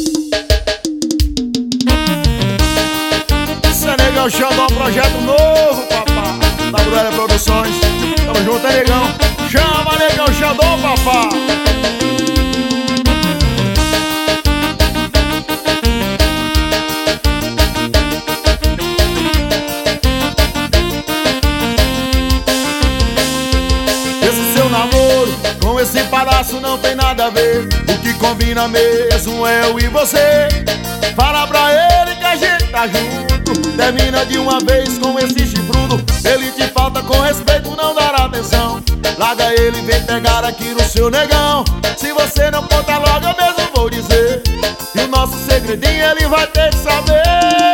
Isso é Negão Xandão, projeto novo, papá. WL Produções. Tamo junto, é Negão. Chama Negão Xandão, papá. Esse seu namoro com esse palhaço não tem nada a ver. O que combina mesmo é eu e você. Fala pra ele que a gente tá junto. Termina de uma vez com esse chifrudo. Ele te falta com respeito, não dará atenção. Larga ele e vem pegar aqui no seu negão. Se você não conta logo, eu mesmo vou dizer. E o nosso segredinho ele vai ter que saber.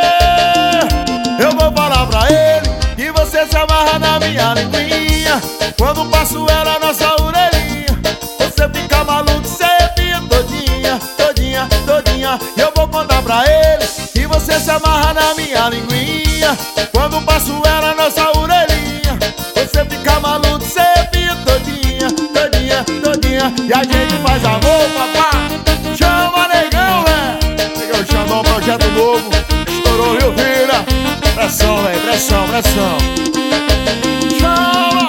Eu vou falar pra ele que você se amarra na minha linguinha. Quando passo ela na sua orelhinha, você fica maluco, cê arrepia todinha, todinha, todinha. E eu vou contar pra ele que você se amarra na minha linguinha. Quando passo ela na sua orelhinha, você fica maluco, cê arrepia todinha, todinha, todinha. E a gente faz amor, papá. Chama Negão, Negão Xandão, projeto novo. Estourou, viu, filha? Pressão, velho, pressão, pressão. Chama!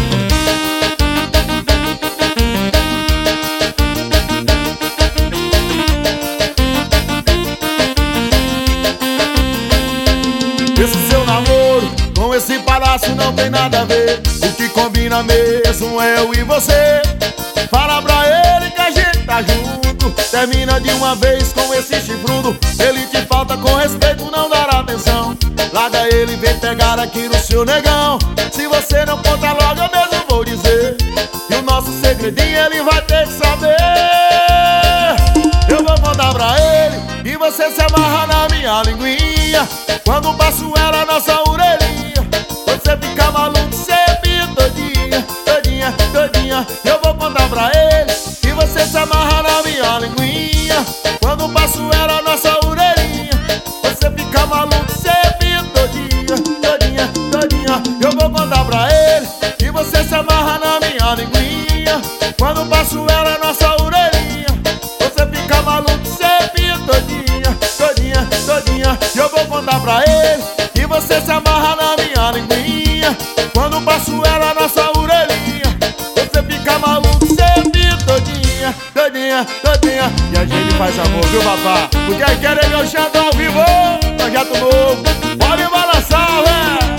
Esse seu namoro com esse palhaço não tem nada a ver. O que combina mesmo é eu e você. Fala pra ele que a gente tá junto. Termina de uma vez com esse chifrudo. Ele te falta com respeito, não dará atenção. Larga ele e vem pegar aqui no seu negão. Se você não conta logo, eu mesmo vou dizer. E o nosso segredinho ele vai ter que saber. Eu vou contar pra ele que você se amarra na minha linguinha. Quando passo ela na sua orelhinha, você fica maluco, cê arrepia todinha, todinha, todinha. Eu vou contar pra ele que você se amarra na minha linguinha. Quando passo ela na sua orelhinha, você fica maluco, cê arrepia todinha, todinha, todinha. Eu vou contar pra ele que você se amarra na minha linguinha. Quando passo ela na sua orelhinha, você fica maluco, cê arrepia todinha, todinha, todinha. E eu vou contar pra ele que você se amarra na minha linguinha. Quando passo ela na sua orelhinha, você fica maluco, cê arrepia todinha, todinha, todinha. E a gente faz amor, viu, papá? Porque aí quer Negão Xandão ao vivo, projeto novo. Pode balançar, velho.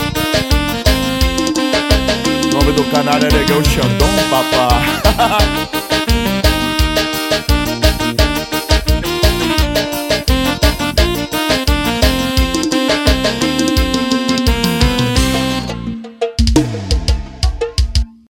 O nome do canal é Negão Xandão, papá.